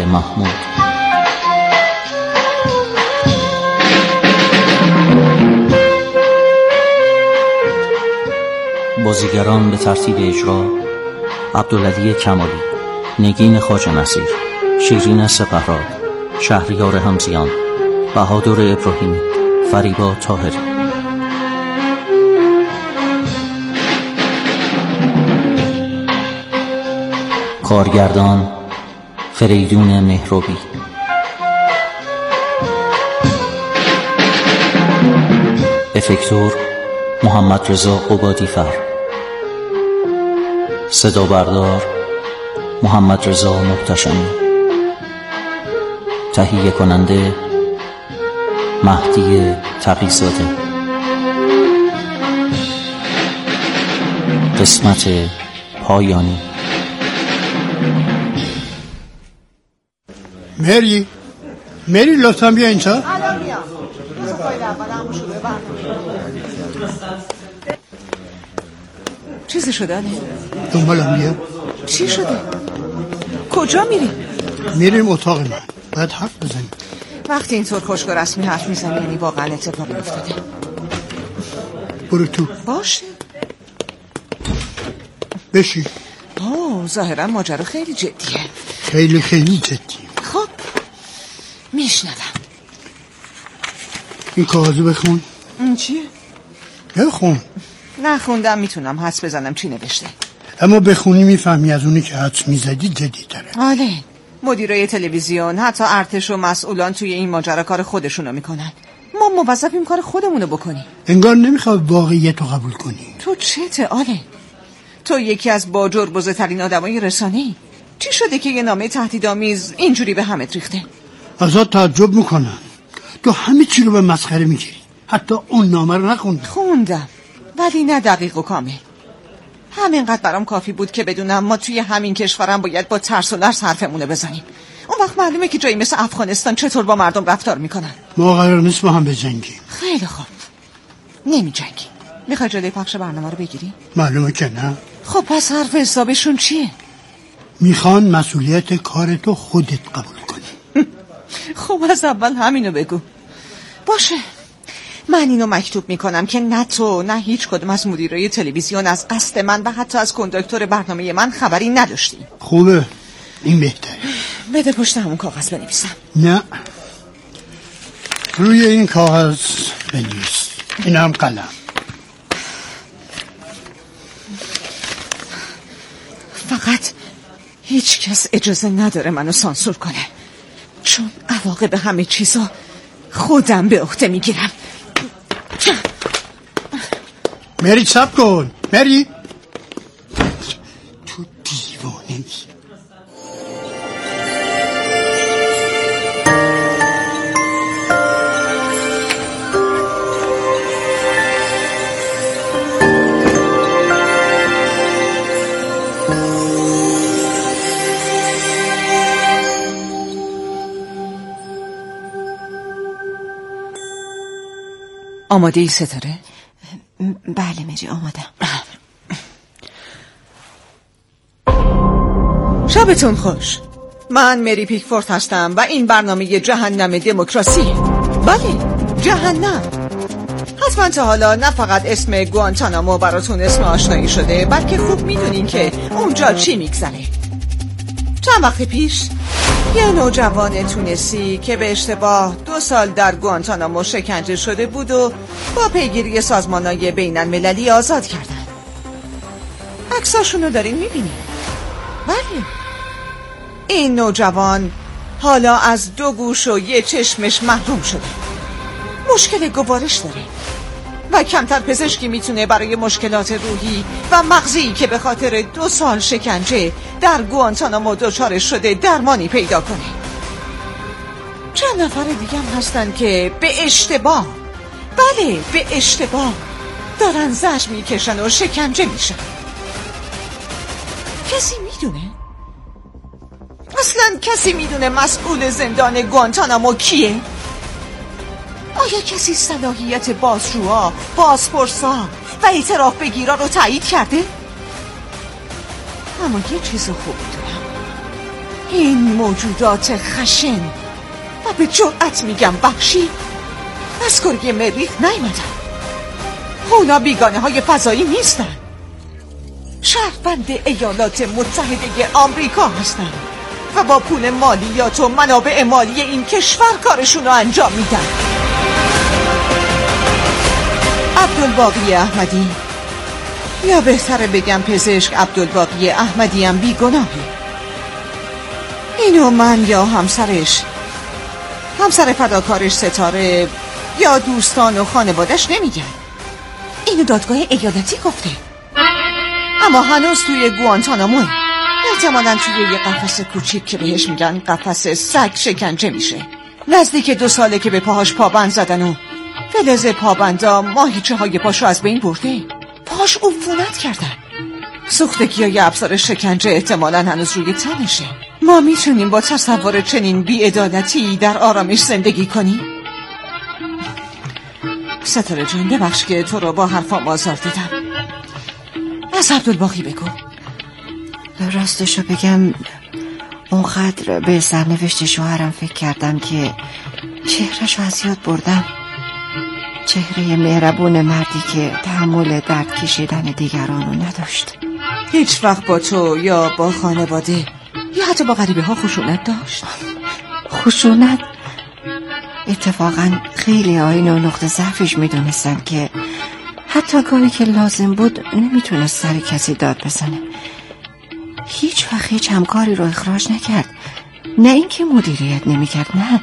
محمود. بازیگران به ترتیب اجرا: عبدالعلی کمالی، نگین خواجه نصیر، شیرین سپهراد، شهریار همزیان، بهادر ابراهیمی، فریبا طاهری. کارگردان: فریدون مهرابی. افکتور: محمد رضا قبادی‌فر. صدا بردار: محمد رضا محتشمی. تهیه کننده: مهدی تقی‌زاده. قسمت پایانی. مری لطفا بیا اینجا. الان میام. چیزی شده آنه؟ دنبالم بیا. چی شده؟ کجا میری؟ میریم اتاق من، باید حرف بزنیم. وقتی اینطور خشک و رسمی حرف میزنی یعنی واقعا اتفاقی افتاده. برو تو. باشه. بشی. ظاهرا ماجرا خیلی جدیه. خیلی جدی. خب میشنوم. این کاغذو بخون. این چیه؟ بخون. نخوندم میتونم حدس بزنم چی نوشته. اما بخونی میفهمی از اونی که حدس میزدی جدی تره. آله، مدیرای تلویزیون، حتی ارتش و مسئولان توی این ماجرا کار خودشونو میکنن. ما موظفیم کار خودمونو بکنیم. انگار نمیخوای واقعیت رو قبول کنی. تو چته آله؟ تو یکی از با جربوزه‌ترین آدمای رسانه‌ای. چی شده که یه نامه تهدیدآمیز اینجوری به همت ریخته؟ ازت تعجب میکنم. تو همه چی رو به مسخره میگیری. حتی اون نامه رو نخوندی. خوندم، ولی نه دقیق و کامل. همینقدر برام کافی بود که بدونم ما توی همین کشورم باید با ترس و لرز حرفمونه بزنیم. اون وقت معلومه که جایی مثل افغانستان چطور با مردم رفتار میکنن. ما قرار نیست با هم بجنگیم. خیلی خوب، نمی جنگیم. میخوای جلوی پخش برنامه رو بگیری؟ معلومه که نه. خب پس حرف حسابشون چیه؟ میخوان مسئولیت کارتو خودت قبول کنی. خب از اول همینو بگو. باشه، من اینو مکتوب میکنم که نه تو نه هیچ کدوم از مدیرای تلویزیون از قصد من و حتی از کنداکتور برنامه من خبری نداشتی. خوبه، این بهتره. بده پشت همون کاغذ بنویسم. نه، روی این کاغذ بنویس. این هم قلم. فقط هیچ کس اجازه نداره منو سانسور کنه، چون عواقب همه چیزا خودم به عهده میگیرم. مری صبر کن. مری تو دیوانه‌ای. آماده ای ستاره؟ بله مری، آمادم. شبتون خوش. من مری پیکفورد هستم و این برنامه جهنم دموکراسی. بله، جهنم. حتما تا حالا نه فقط اسم گوانتانامو براتون اسم آشنایی شده، بلکه خوب میدونین که اونجا چی میگذره. چند وقت پیش یه نوجوان تونسی که به اشتباه 2 سال در گوانتانامو شکنجه شده بود و با پیگیری سازمان‌های بین‌المللی آزاد کردن. عکساشونو دارین میبینین؟ بله، این نوجوان حالا از 2 گوش و 1 چشمش محروم شده. مشکل گوارش داره و کمتر پزشکی میتونه برای مشکلات روحی و مغزی که به خاطر 2 سال شکنجه در گوانتانامو دچارش شده درمانی پیدا کنه. چند نفر دیگه هم هستن که به اشتباه، بله به اشتباه، دارن زجر میکشن و شکنجه میشن. کسی میدونه؟ اصلا کسی میدونه مسئول زندان گوانتانامو کیه؟ آیا کسی صلاحیت بازجوها، بازپرسا و اعتراف بگیرا رو تایید کرده؟ اما یه چیز خوب میدونم، این موجودات خشن و به جرأت میگم وحشی از کره مریخ نیومدن. اونا بیگانه های فضایی نیستن، شهروند ایالات متحده آمریکا هستن و با پول مالیات و منابع مالی این کشور کارشون رو انجام میدن. عبدالباقی احمدی، یا بهتره بگم پزشک عبدالباقی احمدی هم بیگناهه. اینو من یا همسر فداکارش ستاره یا دوستان و خانوادش نمیگن، اینو دادگاه ایالتی گفته. اما هنوز توی گوانتاناموه، احتمالاً توی یه قفس کوچیک که بهش میگن قفس سگ شکنجه میشه. نزدیک 2 ساله که به پاهاش پابند زدن و فلز پابندا ماهیچه های پاشو از بین برده. پاش عفونت کردن. سوختگی های ابزار شکنجه احتمالاً هنوز روی تنشه. ما میتونیم با تصور چنین بی‌عدالتی در آرامش زندگی کنیم؟ ستاره جان، ببخش که تو رو با حرفام آزار دیدم. از عبدالباقی بگو. راستشو بگم اونقدر به سرنوشت شوهرم فکر کردم که چهرهشو از یاد بردم. چهره مهربون مردی که تحمل درد کشیدن دیگرانو نداشت. هیچ وقت با تو یا با خانواده یا حتی با غریبه ها خشونت داشت؟ خشونت؟ اتفاقا خیلی اینو نقطه ضعفش میدونستن که حتی گاهی که لازم بود نمیتونست سر کسی داد بزنه. هیچ وقت هیچ همکاری رو اخراج نکرد. نه اینکه مدیریت نمیکرد، نه،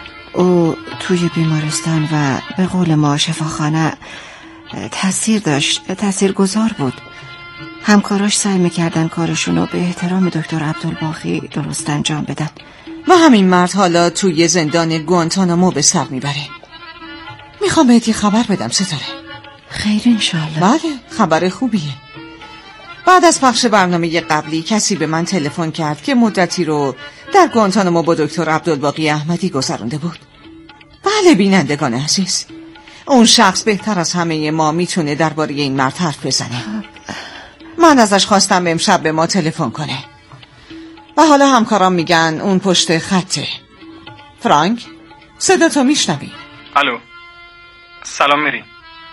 او توی بیمارستان و به قول ما شفاخانه تاثیر داشت، تاثیرگذار بود. همکاراش سعی میکردن کارشونو به احترام دکتر عبدالباقی درست انجام بدن. و همین مرد حالا توی زندان گوانتانامو به سر میبره. میخوام بهت یه خبر بدم ستاره. خیر انشالله. بله، خبر خوبیه. بعد از پخش برنامه قبلی کسی به من تلفن کرد که مدتی رو در گوانتانامو با دکتر عبدالباقی احمدی گذرونده بود. بله بینندگان عزیز، اون شخص بهتر از همه ما میتونه درباره این مرد حرف بزنه. من ازش خواستم امشب به ما تلفن کنه و حالا همکارام میگن اون پشت خطه. فرانک، صدا تو میشنوی؟ الو، سلام میری.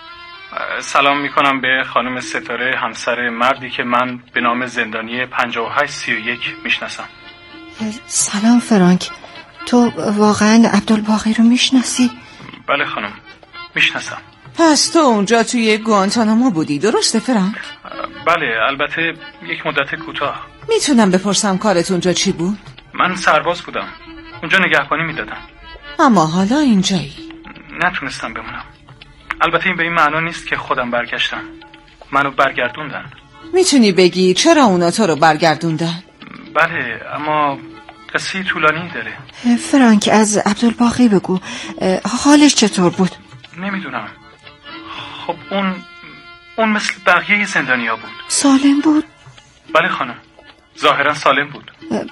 سلام میکنم به خانم ستاره، همسر مردی که من به نام زندانی 5831 میشناسم. سلام فرانک، تو واقعا عبدالباقی رو میشناسی؟ بله خانم، میشناسم. پس تو اونجا توی گوانتانامو بودی، درسته فرانک؟ بله، البته یک مدت کوتاه. میتونم بپرسم کارت اونجا چی بود؟ من سرباز بودم، اونجا نگهبانی میدادم. اما حالا اینجایی؟ نتونستم بمونم. البته این به این معنا نیست که خودم برگشتم، منو برگردوندن. میتونی بگی چرا اونا تو رو برگردوندن؟ بله، اما قصه طولانی داره. فرانک، از عبدالباقی بگو، حالش چطور بود؟ نمیدونم. خب اون مثل بقیه زندانیا بود. سالم بود؟ بله خانم، ظاهرا سالم بود.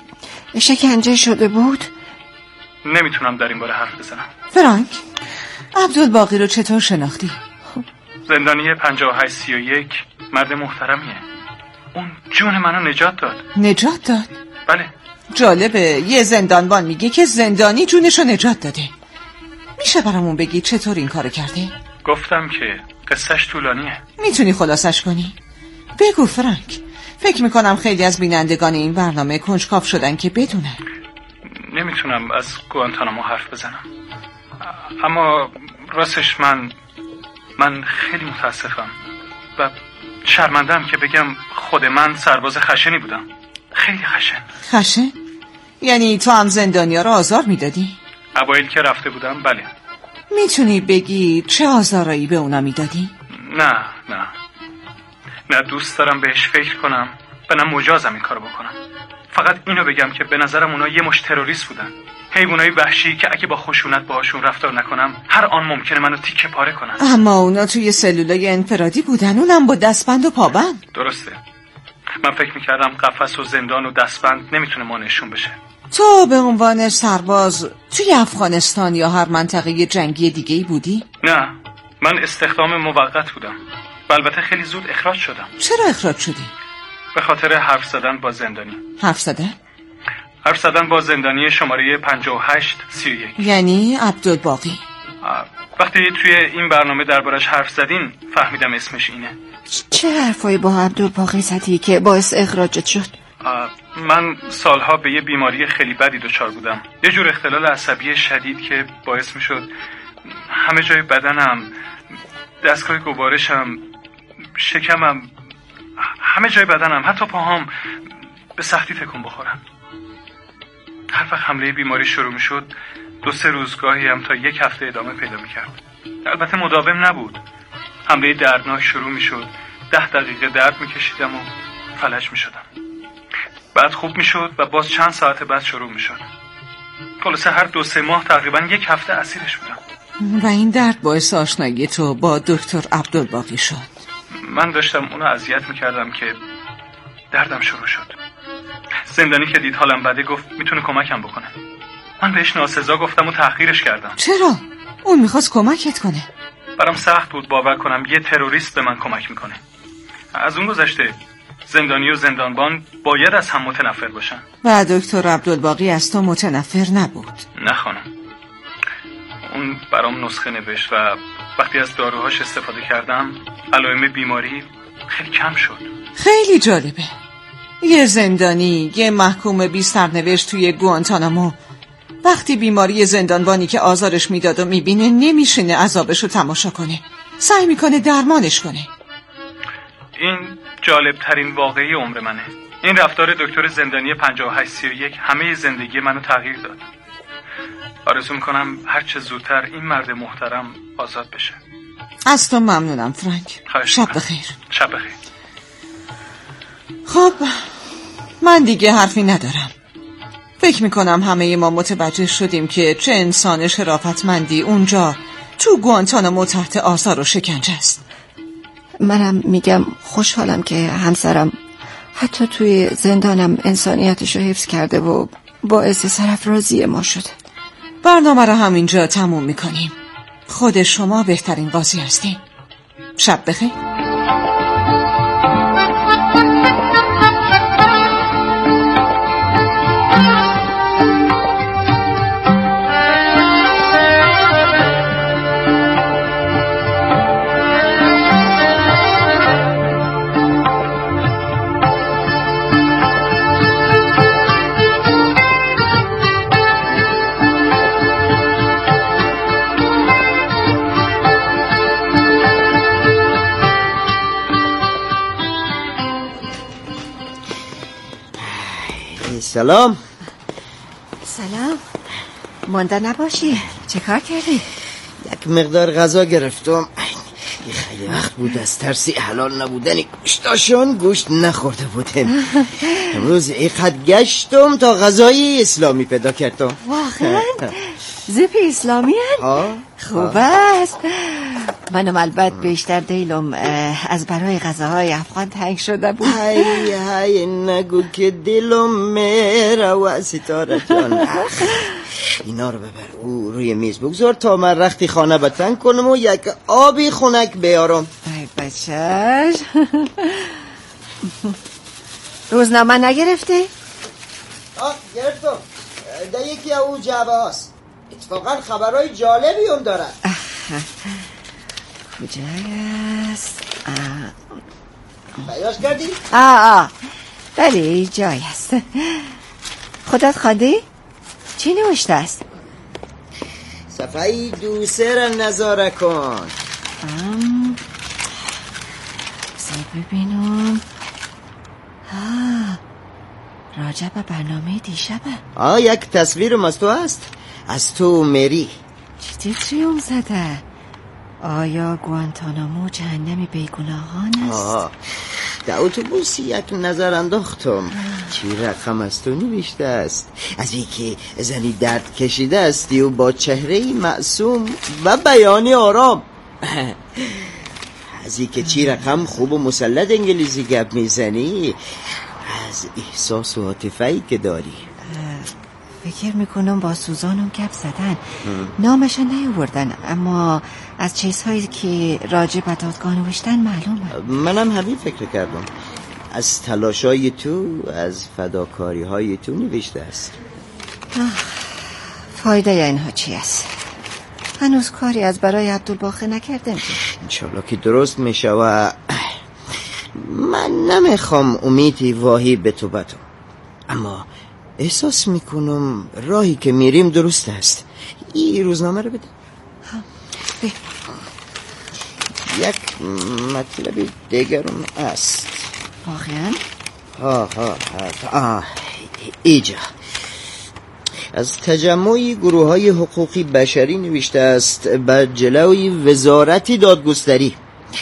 شکنجه شده بود؟ نمیتونم در این باره حرف بزنم. فرانک، عبدالباقی رو چطور شناختی؟ زندانی 5831 مرد محترمیه. اون جون منو نجات داد. نجات داد؟ بله. جالبه، یه زندانبان میگه که زندانی جونشو نجات داده. میشه برامون بگی چطور این کارو کرده؟ گفتم که قصهش طولانیه. میتونی خلاصش کنی؟ بگو فرانک. فکر میکنم خیلی از بینندگان این برنامه کنجکاو شدن که بدونن. نمیتونم از گوانتانامو حرف بزنم، اما راستش من خیلی متاسفم و شرمندم که بگم خود من سرباز خشنی بودم. خیلی خشن. خشن؟ یعنی تو هم زندانیا رو آزار میدادی؟ اوایل که رفته بودم بله. میتونی بگی چه آزارایی به اونا میدادی؟ نه دوست دارم بهش فکر کنم و نه مجازم این کارو بکنم. فقط اینو بگم که به نظرم اونا یه مشت تروریست بودن، حیوانای وحشی که اگه با خشونت باهاشون رفتار نکنم هر آن ممکنه منو تیکه پاره کنن. اما اونا توی سلولای انفرادی بودن، اونم با دستبند و پابند. درسته. من فکر میکردم قفس و زندان و دستبند نمیتونه مانعشون بشه. تو به عنوان سرباز توی افغانستان یا هر منطقه جنگی دیگه‌ای بودی؟ نه، من استخدام موقت بودم و البته خیلی زود اخراج شدم. چرا اخراج شدی؟ به خاطر حرف زدن با زندانی. حرف زدن؟ حرف زدن با زندانی شماره 5831. یعنی عبدالباقی. وقتی توی این برنامه دربارش حرف زدین فهمیدم اسمش اینه. چه حرفایی با عبدالباقی زدی که باعث اخراجت شد؟ من سالها به یه بیماری خیلی بدی دچار بودم، یه جور اختلال عصبی شدید که باعث می شد همه جای بدنم، دستگاه گوارشم، شکمم، همه جای بدنم، حتی پاهام به سختی تکون بخورم. هر وقت حمله بیماری شروع می شد 2-3 روز گاهی هم تا 1 هفته ادامه پیدا می کرد. البته مداوم نبود. حمله دردناک شروع می شد، 10 دقیقه درد می کشیدم و فلج می شدم. بعد خوب می شد و باز چند ساعت بعد شروع می شد. خلاصه هر 2-3 ماه تقریبا 1 هفته اسیرش بودم. و این درد باعث آشنایی تو با دکتر عبدالباقی شد. من داشتم اونو اذیت می کردم که دردم شروع شد. زندانی که دید حالم بده گفت میتونه کمکم بکنه. من بهش ناسزا گفتم و تحقیرش کردم. چرا؟ اون میخواست کمکت کنه. برام سخت بود باور کنم یه تروریست به من کمک میکنه. از اون گذشته زندانی و زندانبان باید از هم متنفر باشن. و دکتر عبدالباقی از تو متنفر نبود؟ نه خانم. اون برام نسخه نوشت و وقتی از داروهاش استفاده کردم علائم بیماری خیلی کم شد. خیلی جالبه. یه زندانی، یه محکوم بی سرنوشت توی گوانتانامو وقتی بیماری زندانبانی که آزارش میداد و میبینه نمیشینه عذابشو تماشا کنه، سعی میکنه درمانش کنه. این جالب ترین واقعی عمر منه. این رفتار دکتر زندانی 5831 همه زندگی منو تغییر داد. آرزو میکنم هر چه زودتر این مرد محترم آزاد بشه. از تو ممنونم فرانک. شب بخیر. شب بخیر. خب من دیگه حرفی ندارم. فکر میکنم همه ما متوجه شدیم که چه انسان شرافتمندی اونجا تو گوانتانامو تحت آزار و شکنجه است. منم میگم خوشحالم که همسرم حتی توی زندانم انسانیتش رو حفظ کرده و باعث سرافرازی ما شده. برنامه رو همینجا تموم میکنیم. خود شما بهترین قاضی هستین. شب بخیر. سلام. سلام. مانده نباشی. چه کار کردی؟ یک مقدار غذا گرفتم. خیلی وقت بود از ترسی حلال نبودنی گوشتاشون گوشت نخورده بودم. امروز اینقدر گشتم تا غذای اسلامی پیدا کردم. واقعا؟ زپ اسلامی هن؟ خوب است. منم البته بیشتر دیلم از برای غذاهای افغان تنگ شده بود. های نگو که دلم میره و ستاره جان. اینا رو ببر او روی میز بگذار تا من رختی خانه بتن کنم و یک آبی خنک بیارم. ای بچه‌ش. روزنامه نگرفتی؟ گرفتم. در یکی او جعبه هاست. اتفاقا خبرهای جالبی هم دارن. کجای است؟ پیداش کردی؟ بله جای است. خودت خوندی؟ چی نوشته است؟ صفحه 2-3 را نظاره کن. بذار ببینم. راجع به برنامه دیشبه. یک تصویر از تو هست. از تو مری. چی تیتریوم زده؟ آیا گوانتانامو جهنم بیگناهان است؟ در اتوبوس یک نظر انداختم. چی رقم از تو نوشته است؟ از اینکه زنی درد کشیده استی و با چهره معصوم و بیانی آرام. از اینکه چی رقم خوب و مسلط انگلیسی گپ میزنی. از احساس و عاطفه‌ای که داری. فکر میکنم با سوزانم گپ زدن. نامشو نیاوردن، اما از چیزهایی که راجع به دادگاه نوشتن معلومه. منم همین فکر کردم. از تلاشای تو، از فداکاری های تو نوشته است. فایده اینها چی است؟ هنوز کاری از برای عبدالباقی نکردم. انشالله که درست میشه و من نمیخوام امیدی واهی به تو بدم، اما احساس میکنم راهی که میریم درست است. این روزنامه رو بده. یک مطلب دیگرم است. واقعا؟ ایجا از تجمع گروه‌های حقوقی بشری نوشته است بر جلوی وزارت دادگستری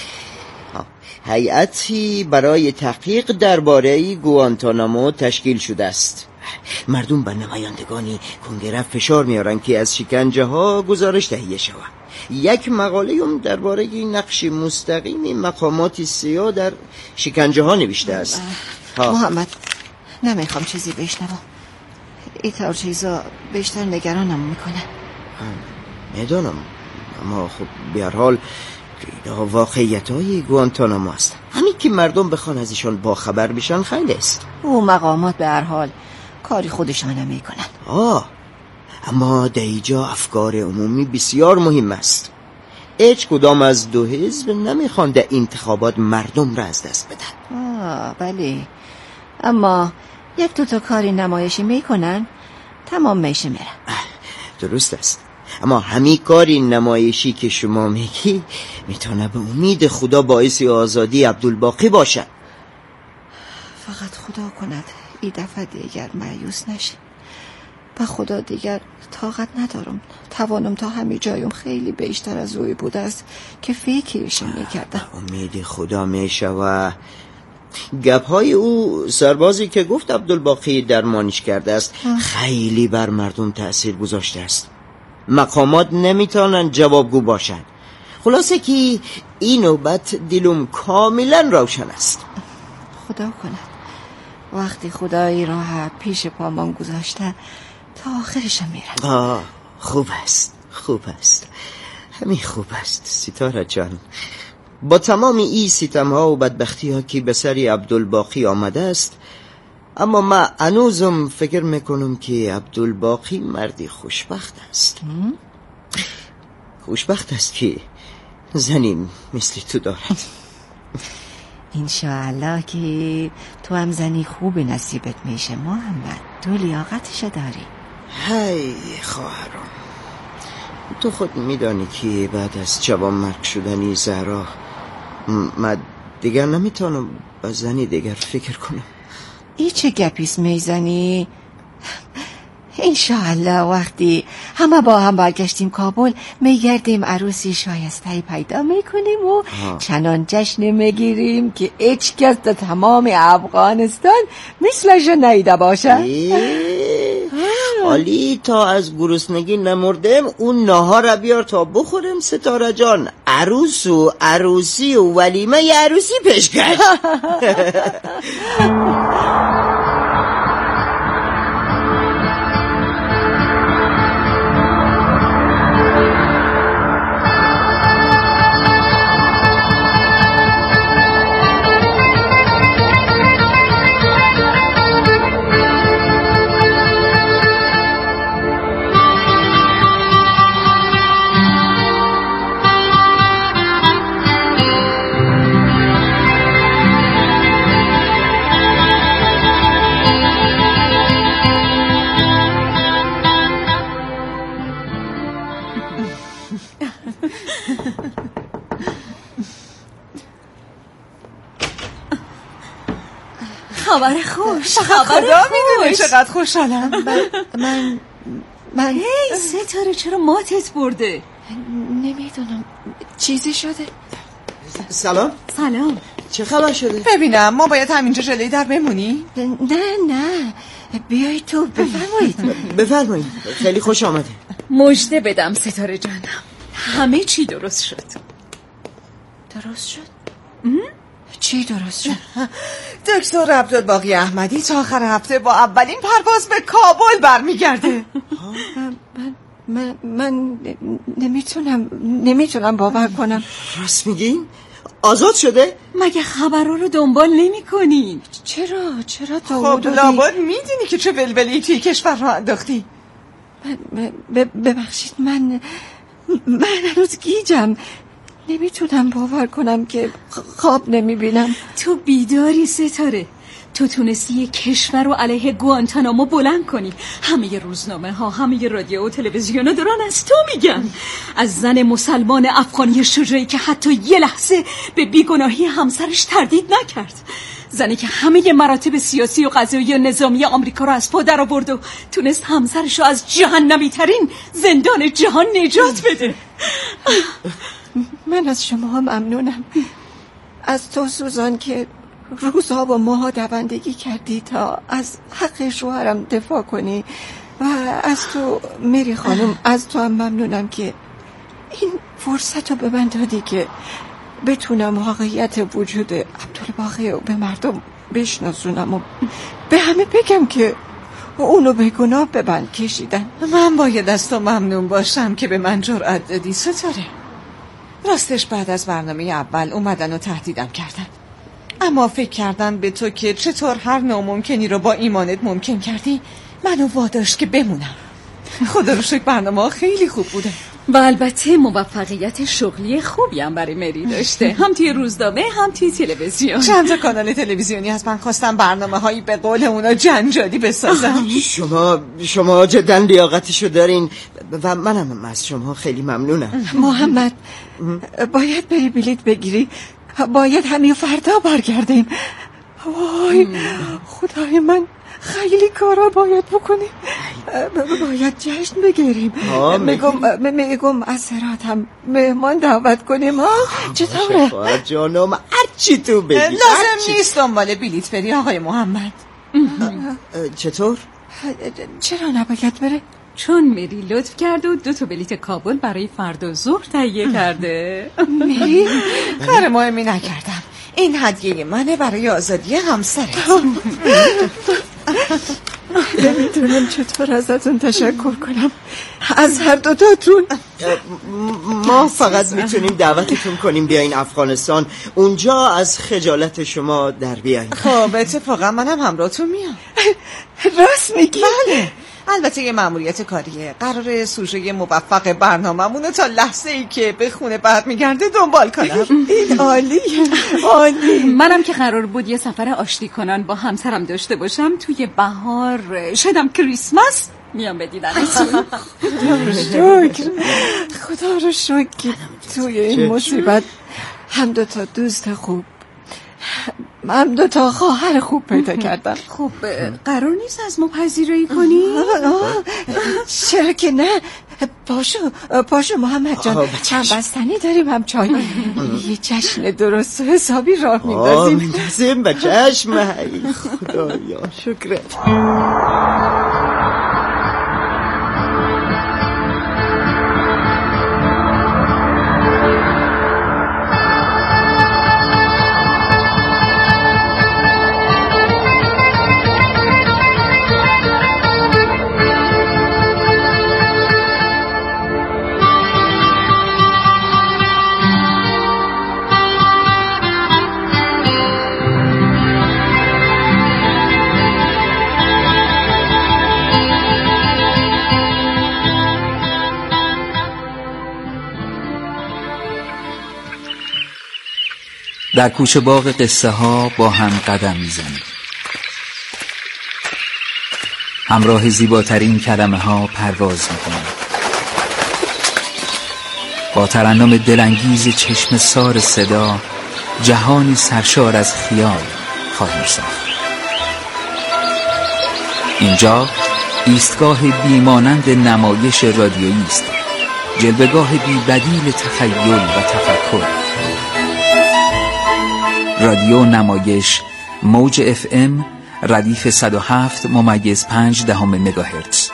هیئتی برای تحقیق درباره گوانتانامو تشکیل شده است. مردم بر نمایندگانی کنگره فشار میارن که از شکنجه ها گزارش تهیه شود. یک مقاله هم درباره نقش مستقیم مقامات سیاه در شکنجه ها نوشته است. محمد نمیخوام چیزی بشنوم. این طور چیزا بیشتر نگرانم میکنه. میدونم، اما خب به هر حال واقعیت های گوانتانامو است. همین که مردم بخوان از ایشان باخبر بشن خیلی است. او مقامات به هر حال کاری خودشان نمیکنن. اما در اینجا افکار عمومی بسیار مهم است. هیچ کدام از دو حزب نمیخوان در انتخابات مردم را از دست بدن. بله، اما یک دو کاری نمایشی میکنن تمام میشه میرن. درست است، اما همین کاری نمایشی که شما میگی میتونه به امید خدا باعث آزادی عبدالباقی باشد. فقط خدا کند این دفعه دیگر مایوس نشه. با خدا دیگر طاقت ندارم. توانم تا همین جایم خیلی بیشتر از اوی بوده است که فکرش میکردم. امید خدا میشه و گپهای او سربازی که گفت عبدالباقی درمانش کرده است خیلی بر مردم تأثیر گذاشته است. مقامات نمیتونن جوابگو باشن. خلاصه که این نوبت دلم کاملا روشن است. خدا کند وقتی خدایی راه پیش پامان گذاشته تا آخرش میرم. خوب است همین خوب است ستاره جان. با تمام این ستم ها و بدبختی ها که به سر عبدالباقی آمده است، اما من هنوزم فکر میکنم که عبدالباقی مردی خوشبخت است. خوشبخت است که زنی مثل تو دارد. انشاءالله که تو هم زنی خوب نصیبت میشه محمد. تو لیاقتش داری. هی خواهرم، تو خود میدانی که بعد از جوان مرگ شدنی زهرا من دیگر نمیتونم با زنی دیگر فکر کنم. ای چه گپیس میزنی؟ انشاءالله وقتی همه با هم برگشتیم کابل میگردیم عروسی شایسته پیدا میکنیم و چنان جشن میگیریم که هیچ کس در تمام افغانستان مثلش نیده باشه. حالی تا از گرسنگی نمردیم اون ناهار بیار تا بخوریم ستاره جان. عروس و عروسی و ولیمه عروسی پیش کرد. خبر خوش. خدا میدونه چقدر خوشحالم. من هی ستاره چرا ماتت برده؟ نمیدونم چیزی شده. سلام. چه خبر شده؟ ببینم ما باید همینجا جلوی در بمونی؟ نه بیای تو. بفرمایید. خیلی خوش آمده. مژده بدم ستاره جانم، همه چی درست شد. درست شد؟ چی درست شد؟ دکتر عبدالباقی احمدی تا آخر هفته با اولین پرواز به کابل برمیگرده. من نمیتونم باور کنم. راست میگین؟ آزاد شده؟ مگه خبرها رو دنبال نمی کنین؟ چرا تا خب لابد میدونی که چه ولولی توی کشور رو انداختی. ببخشید من هنوز گیجم، نمیتونم باور کنم که خواب نمیبینم. تو بیداری ستاره، تو تونستی یک کشور رو علیه گوانتانامو بلند کنی. همه روزنامه ها، همه رادیو و تلویزیون ها دارن از تو میگن، از زن مسلمان افغانی شجاعی که حتی یه لحظه به بیگناهی همسرش تردید نکرد، زنی که همه مراتب سیاسی و قضایی و نظامی آمریکا رو از پا در آورد و تونست همسرش رو از جهنمی ترین زندان جهان نجات بده. من از شما ممنونم، از تو سوزان که روزها با ماها دوندگی کردی تا از حق شوهرم دفاع کنی، و از تو مری خانم، از تو هم ممنونم که این فرصت رو به من دادی که بتونم واقعیت وجود عبدالباقی رو به مردم بشناسونم و به همه بگم که اونو به گناه به بند کشیدن. من باید از تو ممنون باشم که به من جرأت دادی ستاره. راستش بعد از برنامه اول اومدن و تهدیدم کردن، اما فکر کردن به تو که چطور هر ناممکنی رو با ایمانت ممکن کردی منو واداشت که بمونم. خدا رو شکر برنامه ها خیلی خوب بوده و البته موفقیت شغلی خوبی هم برای مری داشته، هم توی روزنامه هم توی تلویزیون. چند تا کانال تلویزیونی از من خواستم برنامه هایی به قول اونا جنجالی بسازم. شما جدا لیاقتشو دارین و منم از شما خیلی ممنونم. محمد باید بری بلیط بگیری، باید همین فردا برگردیم. وای خدای من، خیلی کارا باید بکنیم، باید جشن بگیریم. میگم از سرات هم مهمان دعوت کنیم. ها چطوره؟ خواهد جانم هرچی تو بگی. لازم نیست دنبال بلیط بری آقای محمد. چطور؟ چرا نباید بره؟ چون مری لطف کرد و 2 تا بلیط کابل برای فردا ظهر تهیه کرده. مری؟ کار مهمی نکردم، این هدیه منه برای آزادی همسرت. نمیدونم چطور ازتون تشکر کنم، از هر دوتاتون. ما فقط میتونیم دعوتتون کنیم بیاین افغانستان، اونجا از خجالت شما در بیاین. خب اتفاقا منم همراهتون میام. راست میگی؟ بله، البته یه مأموریت کاریه، قراره سوژه موفق برنامه‌مونو تا لحظه ای که به خونه برمیگرده دنبال کنم. این عالیه، عالی. منم که قرار بود یه سفر آشتی کنان با همسرم داشته باشم توی بهار، شایدم کریسمس میام بدیدنتون. خدا رو شکر که توی این مصیبت هم 2 تا دوست خوب، هم 2 تا خواهر خوب پیدا کردم. خب قرار نیست از ما پذیرایی کنی؟ چرا که نه. پاشو محمد جان، هم بستنی داریم هم چای. یه جشن درست و حسابی راه میندازیم. میندازیم به چشم. ای خدایا شکرت. در کوچه باغ قصه ها با هم قدم میزنیم، همراه زیباترین کلمه ها پرواز میکنیم، با ترنم دلانگیز چشم سار صدا جهانی سرشار از خیال خواهیم ساخت. اینجا ایستگاه بیمانند نمایش رادیویی است، جلوه‌گاه بی بدیل تخیل و تفکر. رادیو نمایش موج FM ردیف 107.5 مگاهرتز.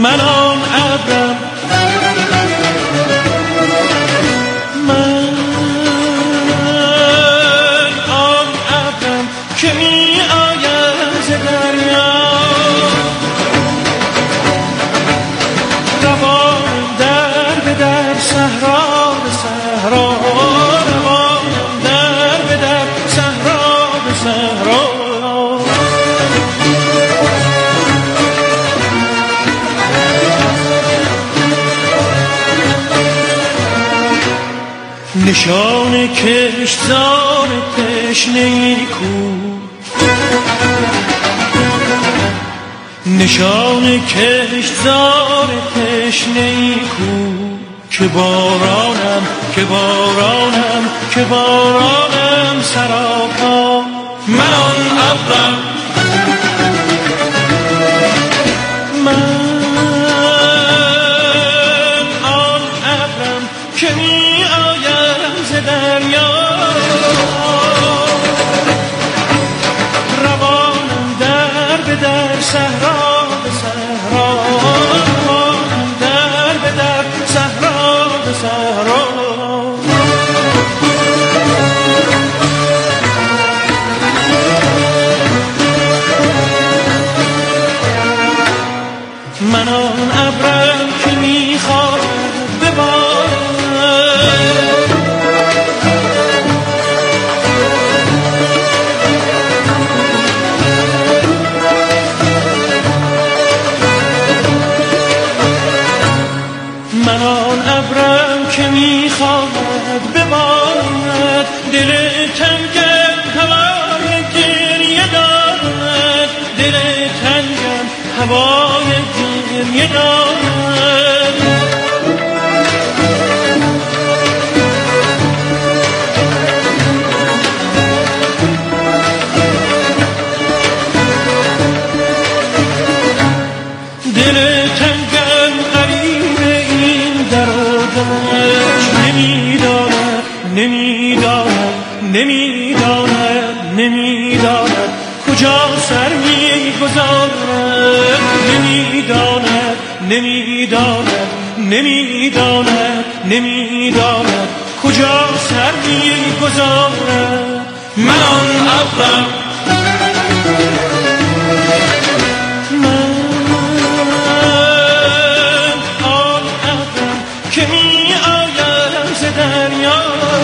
من آن ابرم، من آن ابرم که می آیم ز دریا، روانم در به در صحرا به صحرا، روانم در به در صحرا به صحرا. نشان کشتزار تشنه‌ای کو، نشان کشتزار تشنه‌ای کو، که بارانم که بارانم که بارانم سراپا. من آن ابرم، من آن ابرم که می آیم ز دریا، روانم در به در صحرا به صحرا، روانم در به در صحرا به صحرا. من آن ابرم که میخواد ببارد، من آن ابرم که میخواد ببارد، دل تنگم هوای گریه دارد، دل تنگم هوای گریه دارد. دل تنگم غریب این در و دشت، نمیداند نمیداند نمیداند نمیداند کجا سر میگذارد، نمیداند نمیداند نمیداند نمیداند کجا سر میگذارد. من آن ابرم، من آن ابرم که می آیم ز دریا،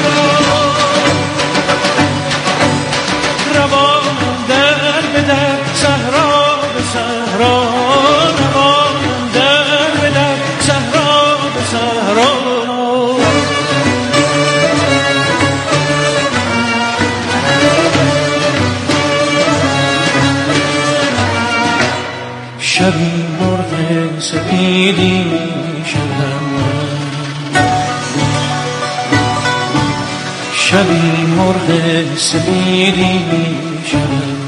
روانم در به در صحرا به صحرا، روانم در به در صحرا به صحرا. شبی مرغ سپیدی شدم، شبی مرغ سپیدی شدم،